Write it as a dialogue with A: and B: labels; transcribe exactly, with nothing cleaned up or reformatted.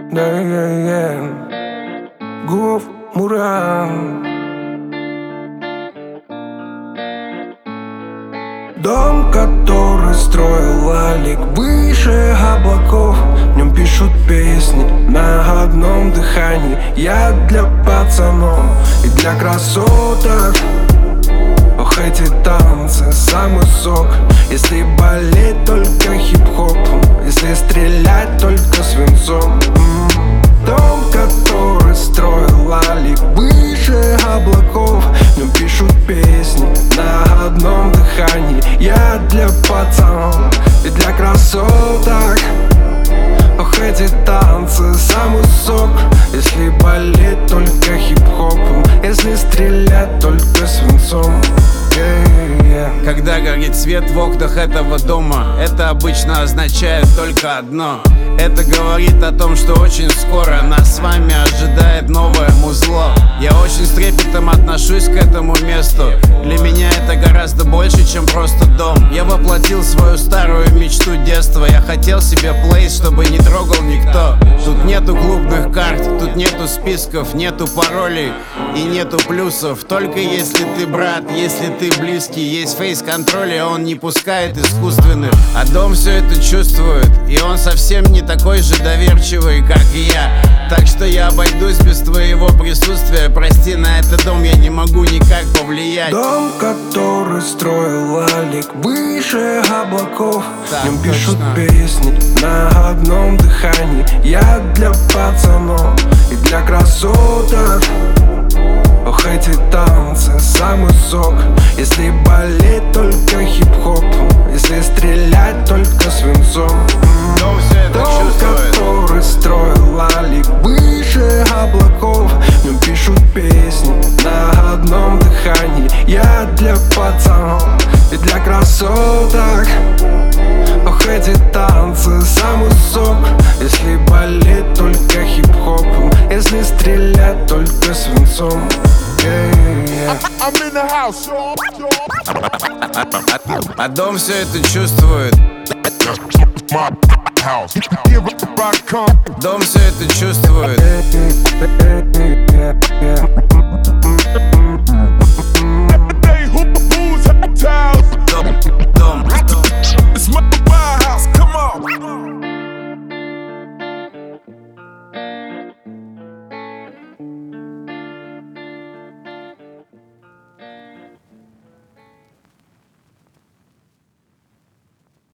A: Да, я, я. Гуф, Муран. Дом, который строил Алик выше облаков. В нем пишут песни на одном дыхании. Я для пацанов и для красоток. Ох, эти танцы, самый сок. Если болеть только хип-хопом, если стрелять только свинцом. Дом, который строил Алик выше облаков. В нем пишут песни на одном дыхании. Я для пацанов и для красоток. Ох, эти танцы, самый сок. Если болеть только хип-хопом, если стрелять только свинцом. Yeah, yeah.
B: Когда горит свет в окнах этого дома, это обычно означает только одно. Это говорит о том, что очень скоро нас с вами ожидает новое музло. Я очень с трепетом отношусь к этому месту. Для меня это гораздо больше, чем просто дом. Я воплотил свою старую мечту детства. Я хотел себе плейс, чтобы не трогал никто. Тут нету клубных карт, тут нету списков, нету паролей и нету плюсов. Только если ты брат, если ты близкий, есть фейс-контроль, и он не пускает искусственных. А дом все это чувствует, и он совсем не такой же доверчивый, как и я. Так что я обойдусь без твоего присутствия. Прости, на этот дом я не могу никак повлиять.
A: Дом, который строил Алик выше облаков.
B: Так,
A: в нем пишут
B: точно.
A: песни на одном дыхании. Я для пацанов и для красоток. Ох, эти танцы, самый сок. Если болеть только хип-хопом, если стрелять только свинцом.
B: Дом все это
A: Дом,
B: чувствует.
A: который строил Алик выше облаков. В нем пишут песни на одном дыхании. Я для пацанов и для красоток. Ох, эти танцы, самый сок. Если болеть только хип-хопом, если стрелять только свинцом. Yeah, yeah.
C: I'm in the house.
B: А дом все это чувствует.
C: My house. Here I come.
B: Дом все это чувствует.
A: Yeah, yeah, yeah.